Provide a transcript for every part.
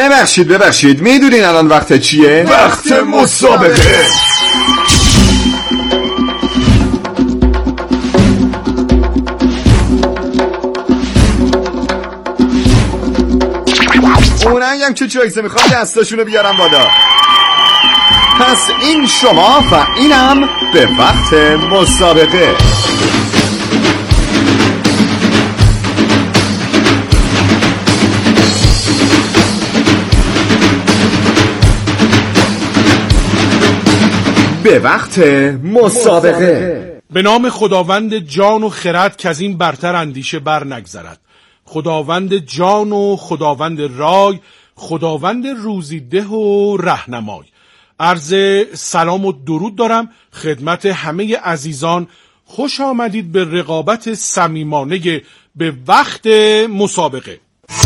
ببخشید میدونین الان وقت چیه؟ وقت مسابقه. اونایی هم که چویسه میخوام دستاشونو بیارم بالا. پس این شما و اینم به وقت مسابقه. به وقت مسابقه. به نام خداوند جان و خرد که از این برتر اندیشه بر نگذرد، خداوند جان و خداوند رای، خداوند روزیده و رهنمای. عرض سلام و درود دارم خدمت همه عزیزان. خوش آمدید به رقابت صمیمانه به وقت مسابقه.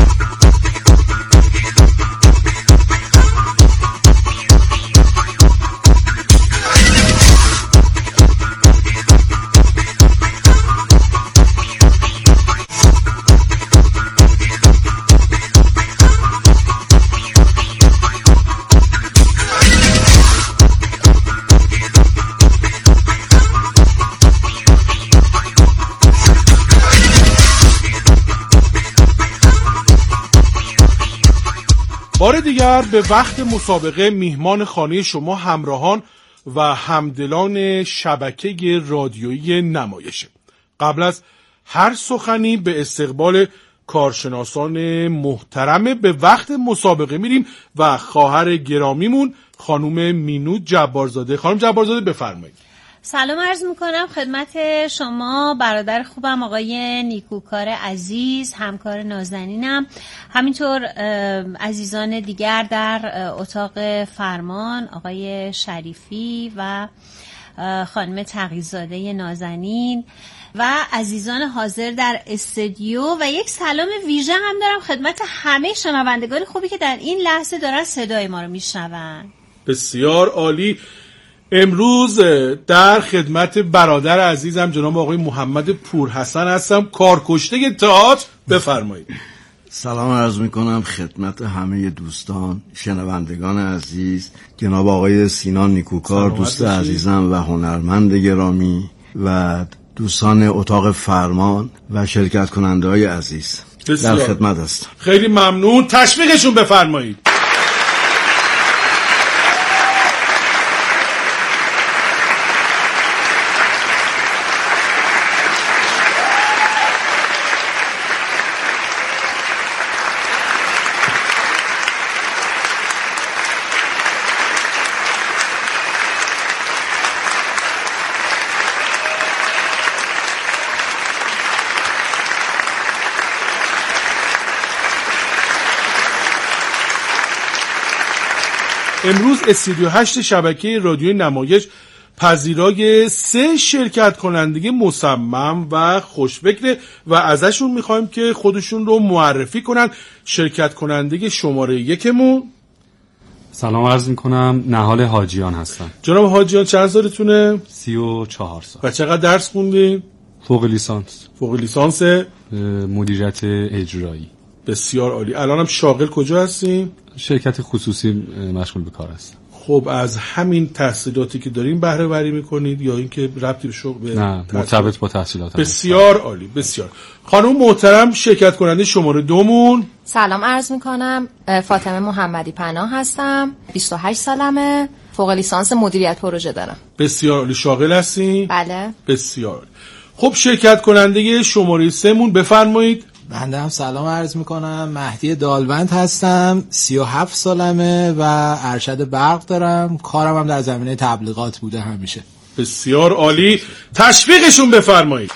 بار دیگر به وقت مسابقه میهمان خانه شما همراهان و همدلان شبکه رادیویی نمایشه. قبل از هر سخنی به استقبال کارشناسان محترم به وقت مسابقه میریم و خواهر گرامیمون خانم مینود جبارزاده. خانم جبارزاده بفرمایید. سلام عرض میکنم خدمت شما برادر خوبم آقای نیکوکار عزیز، همکار نازنینم، همینطور عزیزان دیگر در اتاق فرمان آقای شریفی و خانم تقی‌زاده نازنین و عزیزان حاضر در استودیو و یک سلام ویژه هم دارم خدمت همه شنوندگان خوبی که در این لحظه دارن صدای ما رو میشنون. بسیار عالی. امروز در خدمت برادر عزیزم جناب آقای محمد پورحسن هستم، کارکشته تئاتر. بفرمایید. سلام عرض میکنم خدمت همه دوستان شنوندگان عزیز، جناب آقای سینان نیکوکار دوست عزیزم و هنرمند گرامی و دوستان اتاق فرمان و شرکت کننده های عزیز در خدمت هستم. خیلی ممنون. تشویقشون بفرمایید. امروز استودیو 8 شبکه رادیوی نمایش پذیرای 3 شرکت کننده مصمم و خوشفکر و ازشون میخوایم که خودشون رو معرفی کنن. شرکت کننده شماره 1مون. سلام عرض میکنم، نهال حاجیان هستم. جناب حاجیان چند سالتونه؟ 34 سال. و چقدر درس خوندین؟ فوق لیسانس. فوق لیسانس مدیریت اجرایی. بسیار عالی. الانم شاغل کجا هستین؟ شرکت خصوصی مشغول به کار هستم. خب از همین تحصیلاتی که دارین بهره وری میکنید یا اینکه ربطی به شغل به نه مرتبط با تحصیلات؟ بسیار عالی. بسیار. خانم محترم شرکت کننده شماره 2مون. سلام عرض میکنم، فاطمه محمدی پناه هستم، 28 سالمه، فوق لیسانس مدیریت پروژه دارم. بسیار عالی. شاغل هستین؟ بله. بسیار عالی. خب شرکت کننده شماره 3مون بفرمایید. بنده هم سلام عرض میکنم، مهدی دالوند هستم، 37 سالمه و ارشد برق دارم. کارم هم در زمینه تبلیغات بوده همیشه. بسیار عالی. تشویقشون بفرمایید.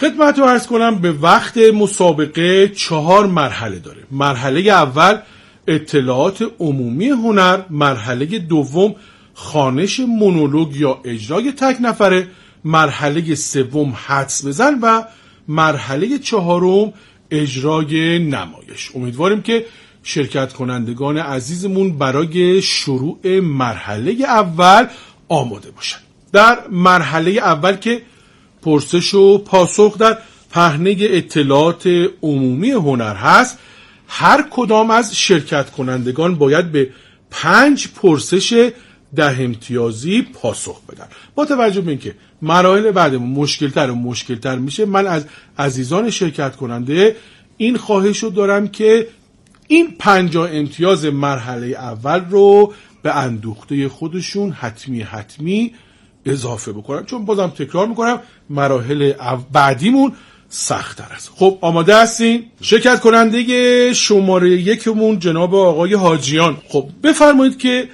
خدمت رو عرض کنم به وقت مسابقه 4 مرحله داره. مرحله اول اطلاعات عمومی هنر، مرحله دوم خوانش مونولوگ یا اجرای تک نفره، مرحله سوم حدس بزن و مرحله چهارم اجرای نمایش. امیدواریم که شرکت کنندگان عزیزمون برای شروع مرحله اول آماده باشن. در مرحله اول که پرسش و پاسخ در پهنه اطلاعات عمومی هنر هست، هر کدام از شرکت کنندگان باید به 5 پرسش 10 امتیازی پاسخ بدن. با توجه به اینکه مراحل بعدمون مشکل‌تر و مشکل‌تر میشه، من از عزیزان شرکت کننده این خواهش رو دارم که این 50 امتیاز مرحله اول رو به اندوخته خودشون حتمی اضافه بکنن، چون بازم تکرار میکنم مراحل بعدیمون سخت‌تر است. خب آماده هستین؟ شرکت کننده شماره 1 جناب آقای حاجیان، خب بفرمایید که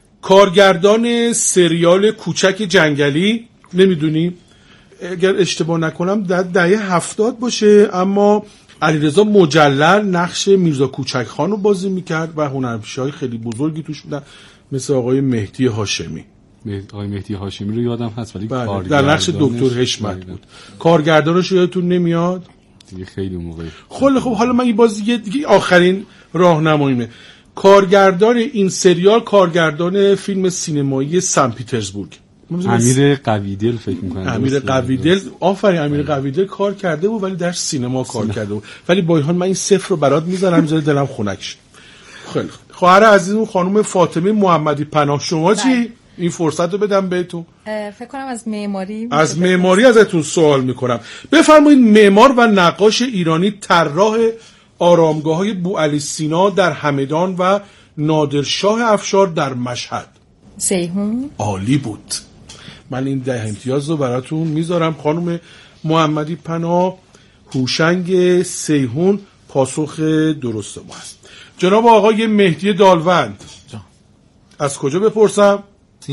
کارگردان سریال کوچک جنگلی، نمیدونی اگر اشتباه نکنم در دهه 70 باشه، اما علیرضا مجلل نقش میرزا کوچک خان رو بازی میکرد و هنرپیشه‌های خیلی بزرگی توش بودن، مثل آقای مهدی هاشمی. آقای مهدی هاشمی رو یادم هست ولی در نقش دکتر حشمت بود. کارگردانش یادتون نمیاد؟ دیگه خیلی موقعی. خب حالا من این بازی دیگه آخرین راهنماییمه. کارگردان این سریال کارگردان فیلم سینمایی سن پیترزبورگ، امیر قویدل فکر می‌کنم. امیر قویدل، آفرین، امیر قویدل کار کرده بود ولی در سینما کار کرده بود. ولی با این حال من این 0 رو برات میذارم زیر دلم خنک شه. خیلی خوب. خواهر عزیزم خانم فاطمه محمدی پناه، شما چی؟ این فرصت رو بدم بهتون. فکر کنم از معماری ازتون سوال میکنم. بفرمایید معمار و نقاش ایرانی طراح آرامگاه‌های بوعلی سینا در همدان و نادرشاه افشار در مشهد. سیهون. عالی بود. من این 10 امتیاز رو براتون میذارم. خانم محمدی پناه، هوشنگ سیهون پاسخ درست ما هست. جناب آقای مهدی دالوند، از کجا بپرسم؟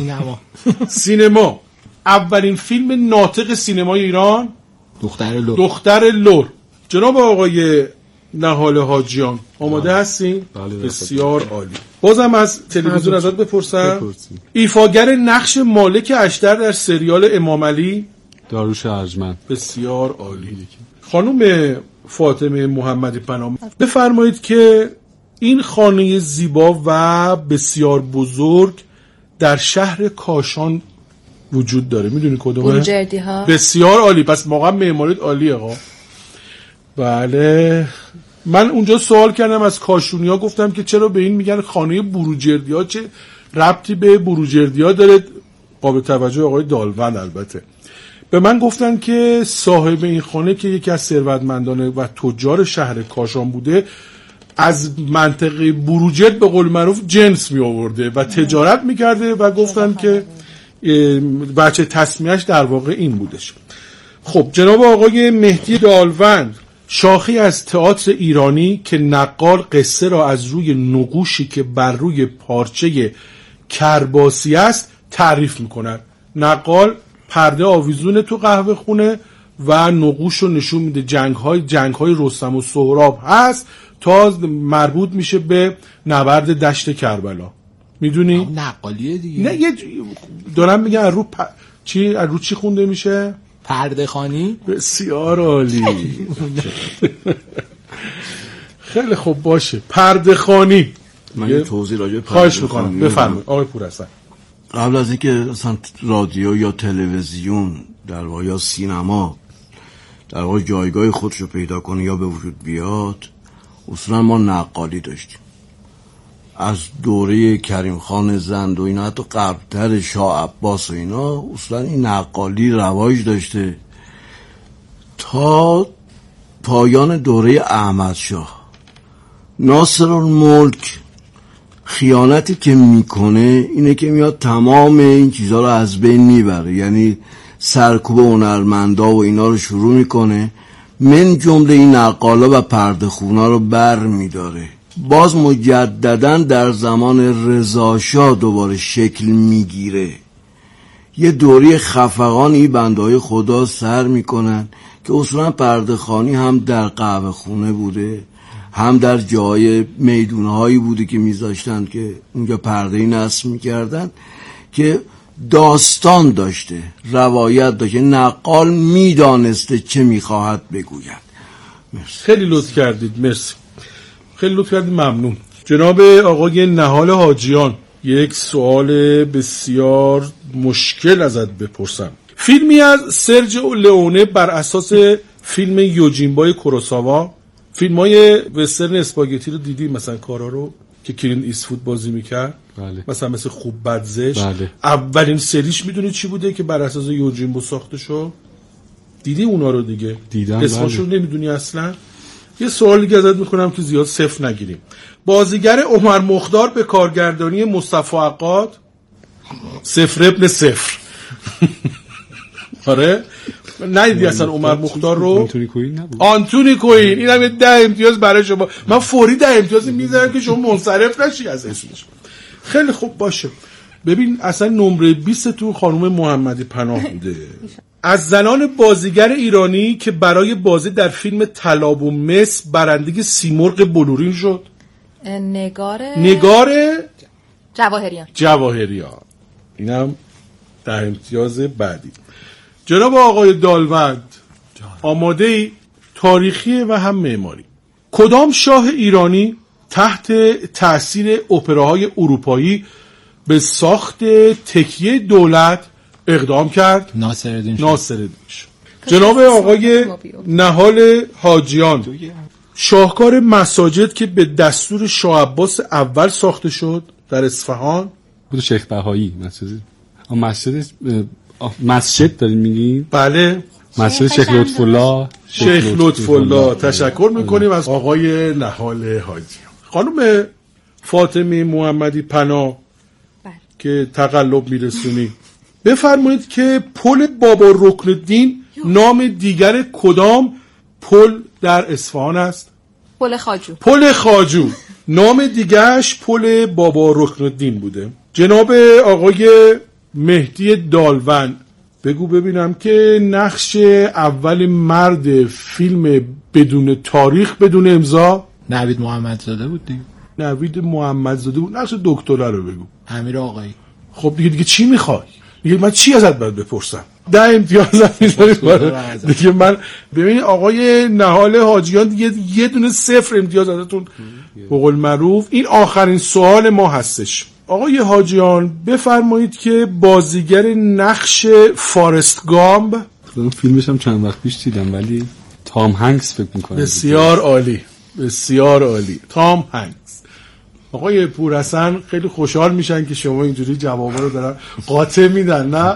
سینما. اولین فیلم ناطق سینمای ایران؟ دختر لور. جناب آقای نهال حاجیان، آماده هستین؟ بسیار عالی. بازم از تلویزیون ازت بپرسم. ایفاگر نقش مالک اشتر در سریال امام علی؟ داروش ارجمند. بسیار عالی. خانم فاطمه محمدی پناه، بفرمایید که این خانه زیبا و بسیار بزرگ در شهر کاشان وجود داره، میدونی کدومه؟ بروجردی ها. بسیار عالی، پس واقعا معماریت عالیه آقا. بله، من اونجا سوال کردم از کاشونی ها، گفتم که چرا به این میگن خانه بروجردی ها، چه ربطی به بروجردی ها داره؟ قابل توجه آقای دالوند البته. به من گفتن که صاحب این خانه که یکی از ثروتمندان و تجار شهر کاشان بوده، از منطقه بروجرد به قول معروف جنس می آورده و تجارت می کرده و گفتن که بچه تسمیهش در واقع این بودش. خب جناب آقای مهدی دالوند، شاخی از تئاتر ایرانی که نقال قصه را از روی نقوشی که بر روی پارچه کرباسی است تعریف می کند. نقال پرده آویزون تو قهوه خونه و نقوش رو نشون میده. جنگ های رستم و سهراب هست تا مربوط میشه به نبرد دشت کربلا. میدونی؟ نقالیه دیگه. نه دارم میگن از رو چی خونده میشه؟ پرده خانی. بسیار عالی. خیلی خوب باشه. پرده خانی. من یه توضیح راجع به خواهش میکنم. بفرمایید آقای پورحسن. قبل از اینکه اصلا رادیو یا تلویزیون در واقع یا سینما در واقع جایگاه خودش رو پیدا کنه یا به وجود بیاد، اصولا ما نقالی داشتیم. از دوره کریم خان زند و اینا، حتی قبلتر شاه عباس و اینا، اصولا این نقالی رواج داشته تا پایان دوره احمد شاه. ناصرالملک خیانتی که میکنه اینه که میاد تمام این چیزها رو از بین میبره، یعنی سرکوب هنرمندا و اینا رو شروع میکنه، من جمله این نقالا و پرده خونا رو بر میداره. باز مجددا در زمان رضا شاه دوباره شکل میگیره. یه دوری خفقانی بندهای خدا سر میکنن که اصولا پرده‌خوانی هم در قهوه خونه بوده، هم در جای میدونهایی بوده که میذاشتن که اونجا پرده‌ای نصب میکردن که داستان داشته، روایت داشته، نقال میدانسته چه میخواهد بگوید. مرسی. خیلی لطف کردید، مرسی، خیلی لطف کردید، ممنون. جناب آقای نهال حاجیان، یک سوال بسیار مشکل ازت بپرسم. فیلمی از سرجیو لئونه بر اساس فیلم یوجینبای کوروساوا، فیلم‌های وسترن اسپاگتی رو دیدی؟ مثلا کارا رو که کلینت ایستفود بازی میکرد، بله. مثلا مثل خوب بد زشت، بله. اولین سریش میدونی چی بوده که بر اساس یوجینبو ساخته شد؟ دیدی اونا رو دیگه؟ دیدم. اسمشو نمیدونی اصلا؟ یه سوال دیگه ازت میکنم که زیاد صفر نگیریم. بازیگر عمر مختار به کارگردانی مصطفی عقاد 0.0 آره ندیدی اصلا عمر مختار رو؟ آنتونی کوین نبود. آنتونی کوین، اینم یه 10 امتیاز برای شما. من فوری 10 امتیاز میذارم که شما منصرف نشی از اسمش. خیلی خوب باشه. ببین اصلا نمره 20 تو خانم محمدی پناه بوده. از زنان بازیگر ایرانی که برای بازی در فیلم طلاب و مس برنده سیمرغ بلورین شد. نگار جواهریان. اینم 10 امتیاز بعدی. جناب آقای دالوند، آماده ای؟ تاریخی و هم معماری. کدام شاه ایرانی تحت تأثیر اپراهای اروپایی به ساخت تکیه دولت اقدام کرد؟ ناصرالدین شاه. جناب آقای نهال حاجیان، شاهکار مساجد که به دستور شاه عباس اول ساخته شد در اصفهان بود شیخ بهایی. مسجد دارین میگین؟ بله، مسجد شیخ لطف الله. تشکر میکنیم از آقای نهال حاجیان. خانم فاطمه محمدی پناه که تقلب میرسونی، بفرمایید که پل بابا رکن الدین نام دیگر کدام پل در اصفهان است؟ پل خواجو نام دیگرش پل بابا رکن الدین بوده. جناب آقای مهدی دالوند، بگو ببینم که نقش اول مرد فیلم بدون تاریخ بدون امضا نوید محمدزاده بود دیگه. نوید محمدزاده بود. نقش دکترا رو بگو. امیر آقایی. خب دیگه چی میخوای؟ دیگه من چی ازت باید بپرسم؟ 10 امتیاز دیگه. من ببین آقای نهال حاجیان دیگه یه دونه 0 امتیاز ازتون به قول معروف. این آخرین سوال ما هستش. آقای حاجیان بفرمایید که بازیگر نقش فارست گامب، فیلمش هم چند وقت پیش دیدم ولی تام هنگس فکر میکنم. بسیار عالی، بسیار عالی، تام هنگس. آقای پورحسن خیلی خوشحال میشن که شما اینجوری جوابا رو دارن قاطع میدن، نه؟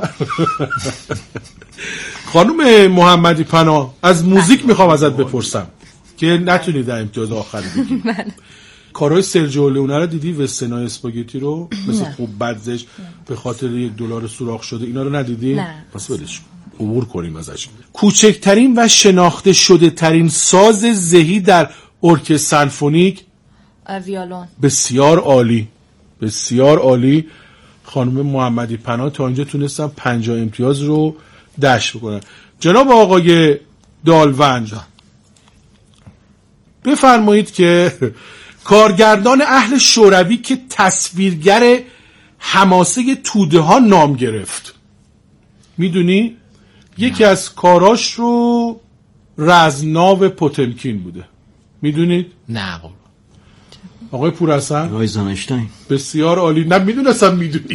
خانم محمدی پناه، از موزیک میخوام ازت بپرسم که نتونید در امتیاز آخری بگی. کارهای سرجیو لئونه رو دیدی؟ وسترنای اسپاگتی رو مثل خوب بدزش به خاطر $1 سوراخ شده، اینا رو ندیدی؟ نه. پس ولش عبور کنیم ازش. کوچکترین و شناخته شده ترین ساز ذهی در ارکستر سمفونیک؟ ویولون. بسیار عالی، بسیار عالی. خانم محمدی پناه تا اینجا تونستن 50 امتیاز رو دشت بکنن. جناب آقای دالوند، بفرمایید که کارگردان اهل شوروی که تصویرگر حماسه توده ها نام گرفت، میدونی؟ یکی از کاراش رو رزمناو پوتمکین بوده، میدونید؟ نه. آقای پورحسن؟ آیزنشتاین. بسیار عالی. نه میدونستم میدونی.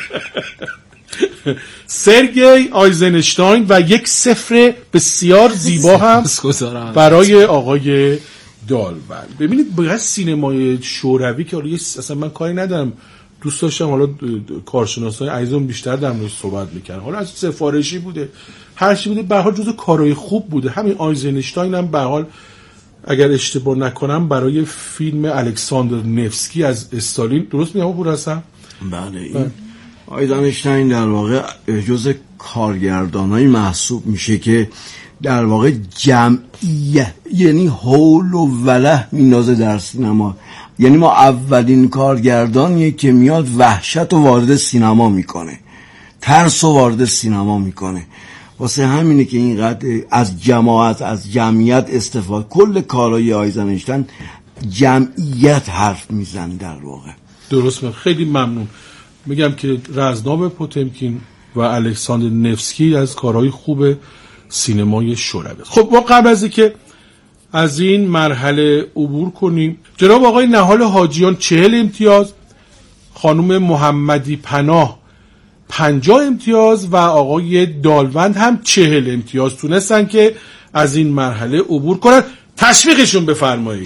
سرگئی آیزنشتاین و 1-0 بسیار زیبا هم برای آقای دالوند. ببینید باید سینمای شوروی که اصلا من کاری ندارم، دوست داشتم حالا کارشناسای عزیزم بیشتر در موردش صحبت میکنن، حالا از سفارشی بوده هر چی بوده، به هر حال جزو کارهای خوب بوده. همین آیزنشتاین هم به هر حال اگر اشتباه نکنم برای فیلم الکساندر نفسکی از استالین، درست میگم پورحسن؟ بله. این آیزنشتاین در واقع جزء کارگردانای محسوب میشه که در واقع جمعیت، یعنی حول و وله مینازه در سینما. یعنی ما اولین کارگردانیه که میاد وحشت و وارد سینما میکنه. ترس و وارد سینما میکنه. واسه همینه که اینقدر از جماعت، از جمعیت استفاده. کل کارهای آیزنشتین جمعیت حرف میزن در واقع. درست. خیلی ممنون. میگم که رزمنام پوتمکین و الکساندر نفسکی از کارهای خوب سینمای شوروی. خب ما قبل از اینکه از این مرحله عبور کنیم، جناب آقای نهال حاجیان 40 امتیاز، خانم محمدی پناه 50 امتیاز و آقای دالوند هم 40 امتیاز تونستن که از این مرحله عبور کنن. تشویقشون بفرمایید.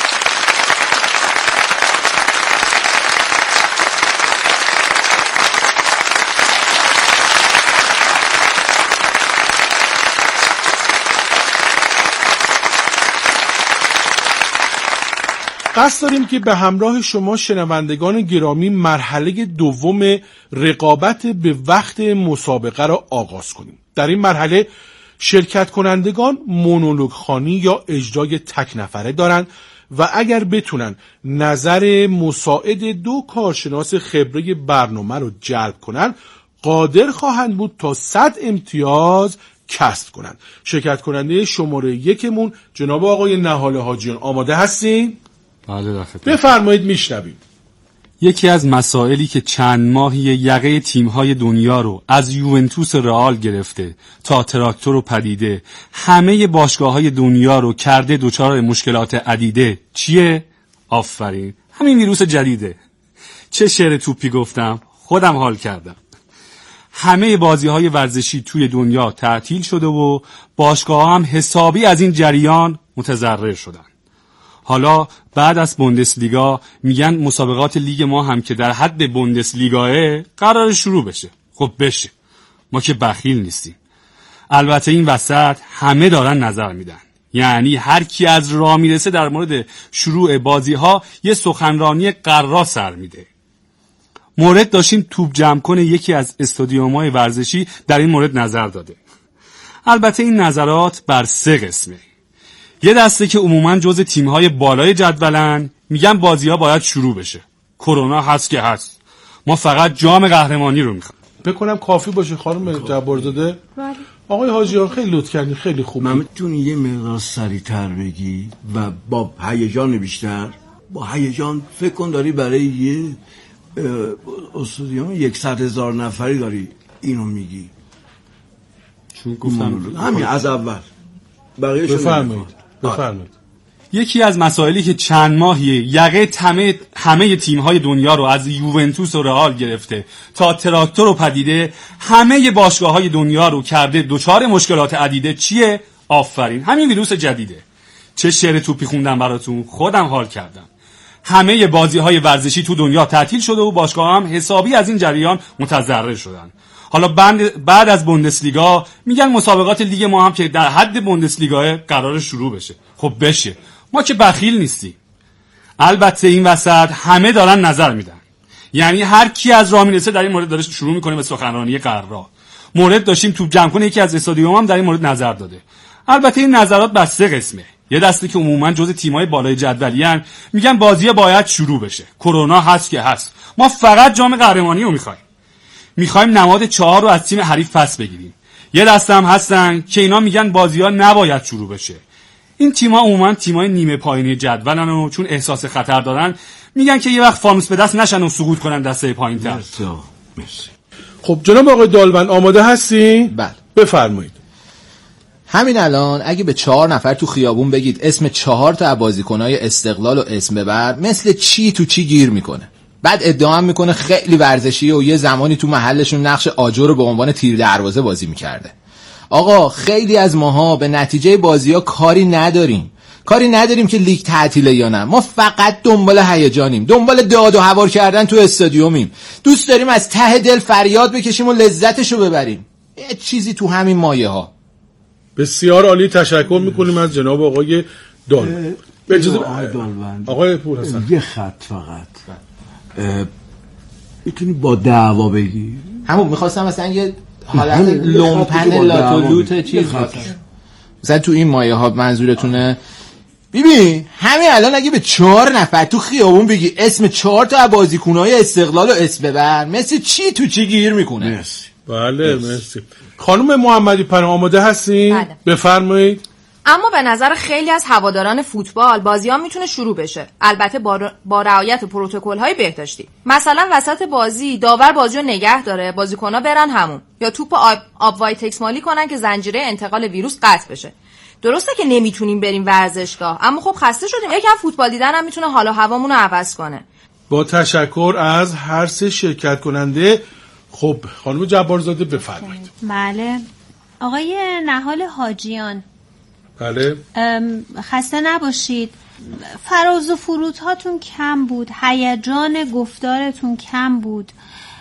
قصد داریم که به همراه شما شنوندگان گرامی مرحله دوم رقابت به وقت مسابقه را آغاز کنیم. در این مرحله شرکت کنندگان مونولوگ خوانی یا اجرای تک نفره دارند و اگر بتونن نظر مساعد 2 کارشناس خبره برنامه رو جلب کنن، قادر خواهند بود تا 100 امتیاز کسب کنند. شرکت کننده شماره 1 جناب آقای نهال حاجیان، آماده هستین؟ بله دفعه. بفرمایید، میشنویم. یکی از مسائلی که چند ماهی یقه تیم‌های دنیا رو از یوونتوس رئال گرفته تا تراکتور و پدیده همه باشگاه‌های دنیا رو کرده دچار مشکلات عدیده چیه؟ آفرین، همین ویروس جدیده. چه شعر توپی گفتم، خودم حال کردم. همه بازی‌های ورزشی توی دنیا تعطیل شده و باشگاه‌ها هم حسابی از این جریان متضرر شدن. حالا بعد از بوندسلیگا میگن مسابقات لیگ ما هم که در حد بوندسلیگاه قرار شروع بشه. خب بشه، ما که بخیل نیستیم. البته این وسط همه دارن نظر میدن، یعنی هر کی از راه میرسه در مورد شروع بازی ها یه سخنرانی قرار سر میده. مورد داشتیم توپ جمع کنه یکی از استادیوم‌های ورزشی در این مورد نظر داده. البته این نظرات بر 3 قسمه. یه دسته که عموماً جزء تیم‌های بالای جدولن میگن بازی‌ها باید شروع بشه. کرونا هست که هست. ما فقط جام قهرمانی رو میخوایم. بکنم کافی باشه خانم جبارزاده؟ بله. آقای حاجیان خیلی لطف کردین، خیلی خوب. من میتونی یه مقدار سریع‌تر بگی و با هیجان بیشتر؟ با هیجان فکر کن داری برای یه استادیوم 100,000 نفری داری اینو میگی. چون گفتم همین از اول. بفرمایید. یکی از مسائلی که چند ماهیه یقه همه تیم‌های دنیا رو از یوونتوس و رئال گرفته تا تراکتور و پدیده همه باشگاه‌های دنیا رو کرده دچار مشکلات عدیده چیه؟ آفرین، همین ویروس جدیده. چه شعر توپی خوندم براتون، خودم حال کردم. همه بازی‌های ورزشی تو دنیا تعطیل شده و باشگاه‌ها هم حسابی از این جریان متضرر شدن. حالا بعد از بوندسلیگا میگن مسابقات لیگ ما هم که در حد بوندسلیگا قرار شروع بشه. خب بشه، ما که بخیل نیستیم. البته این وسط همه دارن نظر میدن، یعنی هر کی از راه میرسه در این مورد داره شروع میکنه به سخنرانی قرار. مورد داشتیم توپ جمع کنه یکی از استادیوم هم در این مورد نظر داده. البته این نظرات بر 3 قسمه. یه دسته که عموما جزء تیم‌های بالای جدولیان میگن بازی باید شروع بشه. کرونا هست که هست. ما فقط جام قهرمانی رو میخوایم نماد 4 رو از تیم حریف پس بگیریم. یه دسته هم هستن که اینا میگن بازی‌ها نباید شروع بشه. این تیم‌ها عموما تیم‌های نیمه پایینی جدولن و چون احساس خطر دارن میگن که یه وقت فانوس به دست نشن و سقوط کنن دسته پایین‌تر. مرسی. خب جناب آقای دالوند آماده هستی؟ بله. بفرمایید. همین الان اگه به 4 نفر تو خیابون بگید اسم 4 تا بازیکن‌های استقلال و اسم ببر، مثل چی تو چی گیر میکنه. بعد ادعا هم میکنه خیلی ورزشیه و یه زمانی تو محلشون نقش آجر رو به عنوان تیر دروازه بازی میکرده. آقا خیلی از ماها به نتیجه بازی‌ها کاری نداریم که لیگ تعطیله یا نه. ما فقط دنبال هیجانیم، دنبال داد و هوار کردن تو استادیومیم. دوست داریم از ته دل فریاد بکشیم و لذتشو ببریم. یه چیزی تو همین مایه‌ها. بسیار عالی، تشکر میکنیم از جناب آقای دالوند. به اجازه آقای پورحسن یه خط فقط میتونی با دعوا بگی؟ همون میخواستم مثلا یه حالت لومپن لاتولوت چیز مثلا تو این مایه ها منظورتونه. ببین همین الان اگه به 4 نفر تو خیابون بگی اسم 4 تا بازیکن‌های استقلال رو اسم ببر، مثل چی تو چی گیر میکنه. بله مرسی. خانم محمدی پناه آماده هستین؟ بله. بفرمایید. اما به نظر خیلی از هواداران فوتبال بازی‌ها میتونه شروع بشه، البته با رعایت پروتکل‌های بهداشتی. مثلا وسط بازی داور بازیو نگه داره، بازیکن‌ها برن همون، یا توپ آب وایتکس مالی کنن که زنجیره انتقال ویروس قطع بشه. درسته که نمیتونیم بریم ورزشگاه، اما خب خسته شدیم، یکم فوتبال دیدن هم میتونه حال و هوامون رو عوض کنه. با تشکر از هر سه شرکت کننده. خب خانم جبارزاده بفرمایید. بله آقای نهال حاجیان، بله خسته نباشید. فراز و فرودهاتون کم بود، هیجان گفتارتون کم بود،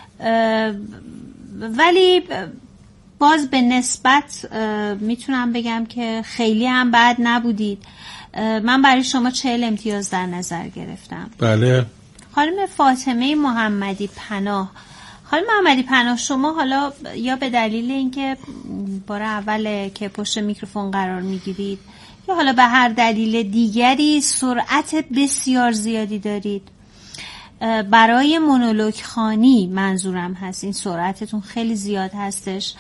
ولی باز به نسبت میتونم بگم که خیلی هم بد نبودید. من برای شما 40 امتیاز در نظر گرفتم. بله. خانم فاطمه محمدی پناه، خانم محمدی پناه، شما حالا یا به دلیل اینکه بار اوله که پشت میکروفون قرار میگیرید یا حالا به هر دلیل دیگری سرعت بسیار زیادی دارید. برای مونولوگ خوانی منظورم هست، این سرعتتون خیلی زیاد هستش.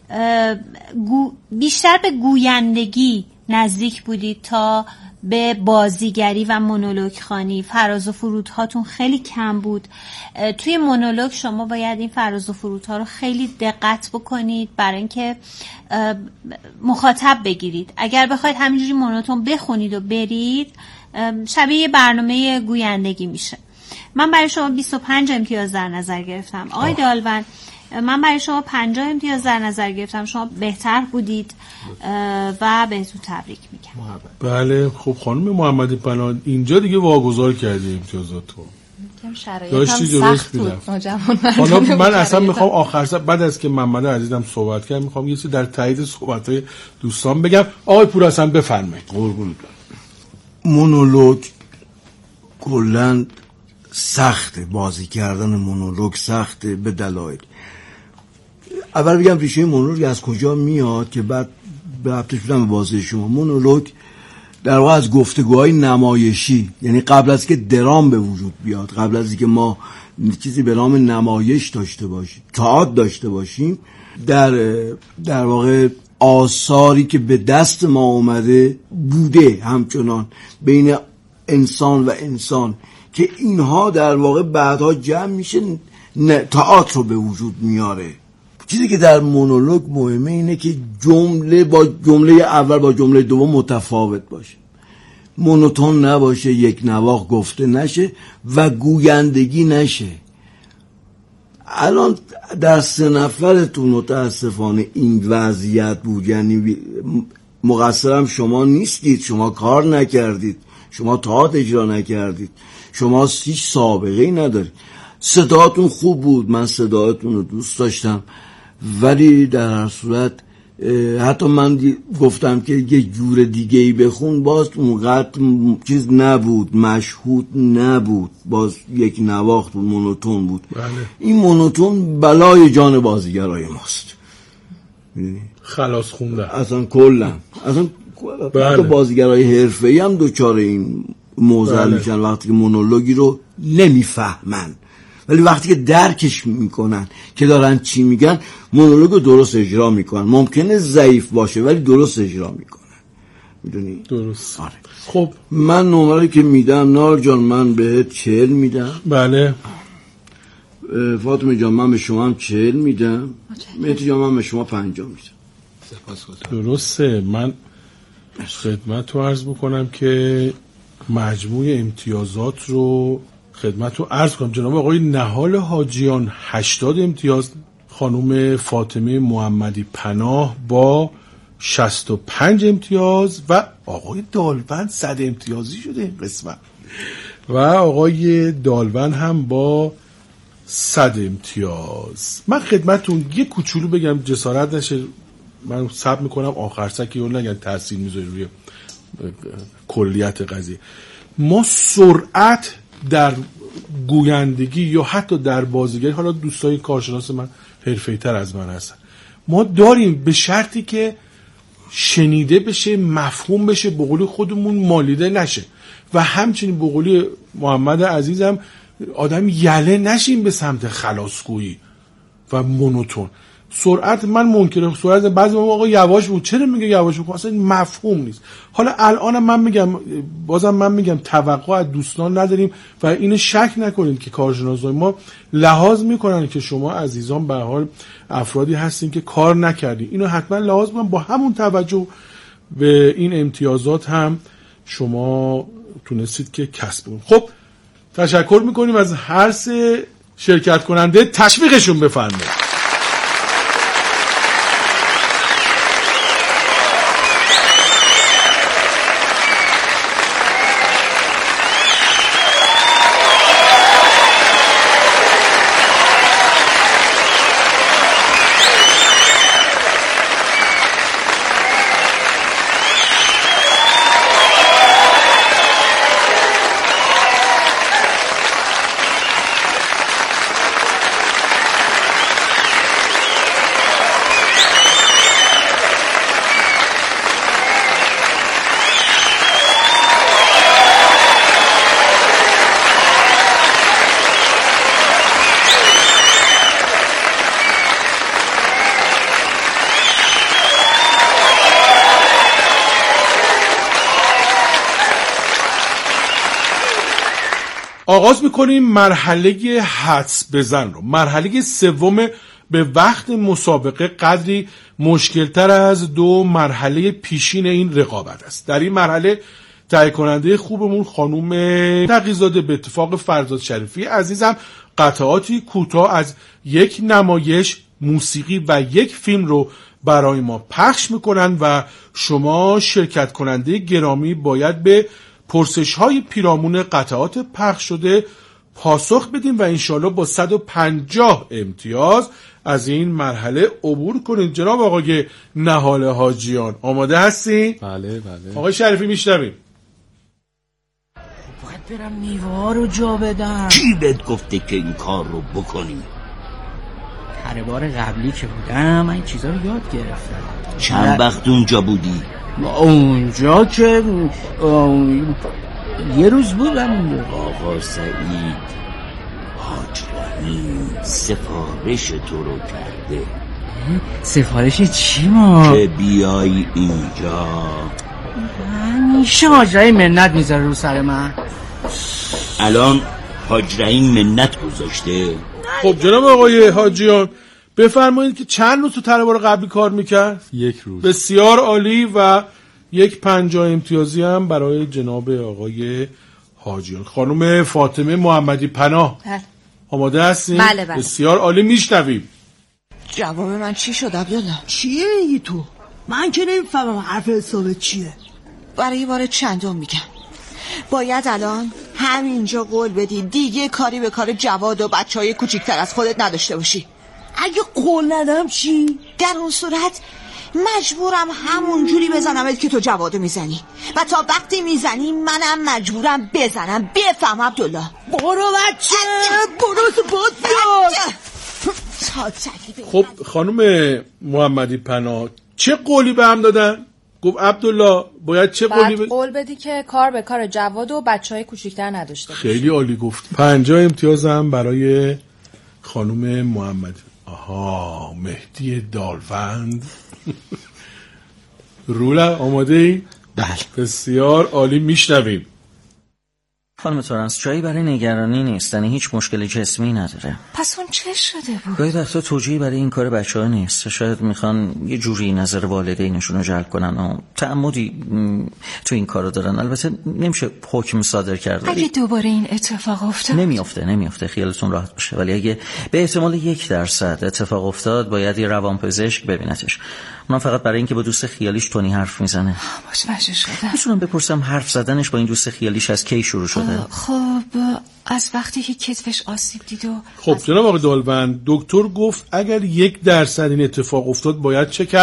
بیشتر به گویندگی نزدیک بودید تا به بازیگری و مونولوگ خوانی. فراز و فرودهاتون خیلی کم بود. توی مونولوگ شما باید این فراز و فرودها رو خیلی دقت بکنید برای اینکه مخاطب بگیرید. اگر بخواید همینجوری مونوتون بخونید و برید، شبیه برنامه گویندگی میشه. من برای شما 25 امتیاز در نظر گرفتم. آقای دالون، من برای شما 50 امتیاز در نظر گرفتم. شما بهتر بودید و بهتون تبریک میگم. بله. خب خانم محمدی پناه، اینجا دیگه واگذار کردی امتیازاتو. داشتی درست میدم. حالا من اصلا میخوام آخر بعد از که محمد عزیزم صحبت کرد میخوام یه چیزی در تایید صحبت‌های دوستان بگم. آقای پورحسن بفرمایید. قربونت. مونولوگ کلاً سخته، بازی کردن مونولوگ سخته به دلایل. اول بگم ریشه مونولوگ از کجا میاد که بعد به ربطش بدم به بازی شما. مونولوگ در واقع از گفتگوهای نمایشی، یعنی قبل از که درام به وجود بیاد، قبل از که ما چیزی به نام نمایش داشته باشیم، تئاتر داشته باشیم، در واقع آثاری که به دست ما اومده بوده همچنان بین انسان و انسان که اینها در واقع بعدها جمع میشه تئاتر رو به وجود میاره. چیزی که در مونولوگ مهمه اینه که جمله با جمله اول با جمله دوم متفاوت باشه، مونوتون نباشه، یک نواخت گفته نشه و گویندگی نشه. الان در 3 نفرتون متاسفانه این وضعیت بود، یعنی مقصرم شما نیستید، شما کار نکردید، شما تئاتر اجرا نکردید، شما هیچ سابقه‌ای ندارید. صداتون خوب بود، من صداتون رو دوست داشتم، ولی در هر صورت حتی من گفتم که یه جور دیگه ای بخون، باز اونقدر چیز نبود، مشهود نبود، باز یک نواخت بود، مونوتون بود. بله. این مونوتون بلای جان بازیگرای ماست، خلاص خونده اصلا کلا اصلا بله. بازیگرای حرفه‌ای هم دوچار این موضوع بله. میشن وقتی که مونولوگی رو نمیفهمن، ولی وقتی که درکش میکنن که دارن چی میگن، مونولوگ رو درست اجرا میکنن. ممکنه ضعیف باشه ولی درست اجرا میکنن. میدونی؟ درست. آره. خب من نمره که میدم، نال جان من بهت 40 میدم. بله. فاطمه جان من به شما هم 40 میدم. مهدی جان من به شما 50 میدم. درسته. من خدمت رو عرض بکنم که مجموع امتیازات رو خدمت رو عرض کنم. جناب آقای نهال حاجیان 80 امتیاز، خانم فاطمه محمدی پناه با 65 امتیاز و آقای دالون 100 امتیازی شده این قسمت، و آقای دالون هم با 100 امتیاز. من خدمتون یه کوچولو بگم، جسارت نشه، من صبر میکنم آخر سکی اون نگن تاثیر میذاره روی کلیت قضیه. ما سرعت در گویندگی یا حتی در بازیگری، حالا دوستای کارشناس من حرفه‌ای تر از من هستن، ما داریم به شرطی که شنیده بشه، مفهوم بشه، به قول خودمون مالیده نشه، و همچنین به قول محمد عزیزم آدم یله نشیم به سمت خلاصگویی و مونوتون. سرعت من منکر سرعت، بعضی موقع آقا یواش بود، چرا میگه یواش بود؟ اصلا مفهوم نیست. حالا الانم من میگم، بازم من میگم توقع از دوستان نداریم و اینو شک نکنید که کارشناسای ما لحاظ میکنن که شما عزیزان به هر حال افرادی هستین که کار نکردین، اینو حتما لحاظ میکنن. با همون توجه به این امتیازات هم شما تونستید که کسب کنید. خب تشکر میکنیم از هر سه شرکت کننده، تشویقشون بفرمایید. آغاز میکنیم مرحله حدس بزن رو. مرحله سوم به وقت مسابقه قدری مشکلتر از دو مرحله پیشین این رقابت است. در این مرحله تهیه کننده خوبمون خانوم تقی‌زاده به اتفاق فرزاد شریفی عزیزم قطعاتی کوتاه از یک نمایش موسیقی و یک فیلم رو برای ما پخش میکنن و شما شرکت کننده گرامی باید به پرسش‌های پیرامون قطعات پخش شده پاسخ بدیم و انشالله با 150 امتیاز از این مرحله عبور کنید. جناب آقای نهال حاجیان آماده هستی؟ بله بله. آقای شریفی میشنویم. باید برم میوه‌ها رو جا بدم. کی بهت گفته که این کار رو بکنی؟ هر بار قبلی که بودم من این چیزا رو یاد گرفتم. چند وقت اونجا بودی؟ اونجا که یه روز بودم اونجا. آقا سعید حاج رحیم سفارش تو رو کرده. سفارش چی ما؟ که بیای اینجا. همیشه حاج رحیم منت میذاره رو سر من. الان حاج رحیم منت گذاشته؟ خب جناب آقای حاجیان بفرمایید که چند روز تو تله‌بار قبلی کار میکرد؟ یک روز. بسیار عالی و یک 50 امتیازی هم برای جناب آقای حاجیان. خانم فاطمه محمدی پناه آماده هستین؟ بله بله. بسیار عالی میشنویم. جواب من چی شد عبدالله؟ چیه میگی تو؟ من که نمیفهمم حرف حسابت چیه. برای بار چندم میگم باید الان همینجا قول بدی دیگه کاری به کار جواد و بچهای کوچیکتر از خودت نداشته باشی. اگه قول ندم چی؟ در اون صورت مجبورم همون جوری بزنمت که تو جوادو میزنی و تا وقتی میزنی منم مجبورم بزنم. بفهم عبدالله. برو بچه برو تو بود بیار. خب خانم محمدی پناه چه قولی به هم دادن؟ گفت عبدالله باید چه قولی قول بدی که کار به کار جواد و بچهای کوچیک‌تر نداشته باشی. خیلی عالی گفت. 50 امتیاز هم برای خانم محمدی. آها مهدی دالفند. رولا آماده ای؟ بله. بسیار عالی میشنویم. خانم تورنس جایی برای نگرانی نیست، یعنی هیچ مشکل جسمی نداره. پس اون چه شده بود؟ گاهی وقتا توجیهی برای این کار بچه‌ها نیست، شاید میخوان یه جوری نظر والدینشون رو جلب کنن و تعمدی تو این کارو دارن. البته نمیشه حکم صادر کرد. اگه دوباره این اتفاق افتاد نمیافته خیالتون راحت باشه، ولی اگه به احتمال 1% اتفاق افتاد باید یه روانپزشک ببینتش. اونم فقط برای اینکه با دوست خیالیش تونی حرف میزنه. متوجه شدم. میتونم بپرسم حرف زدنش با این دوست خیالیش از کی شروع شده؟ خب از وقتی که کتفش آسیب دید و خب جناب آقای دالبند دکتر گفت اگر 1% این اتفاق افتاد باید چه کرد؟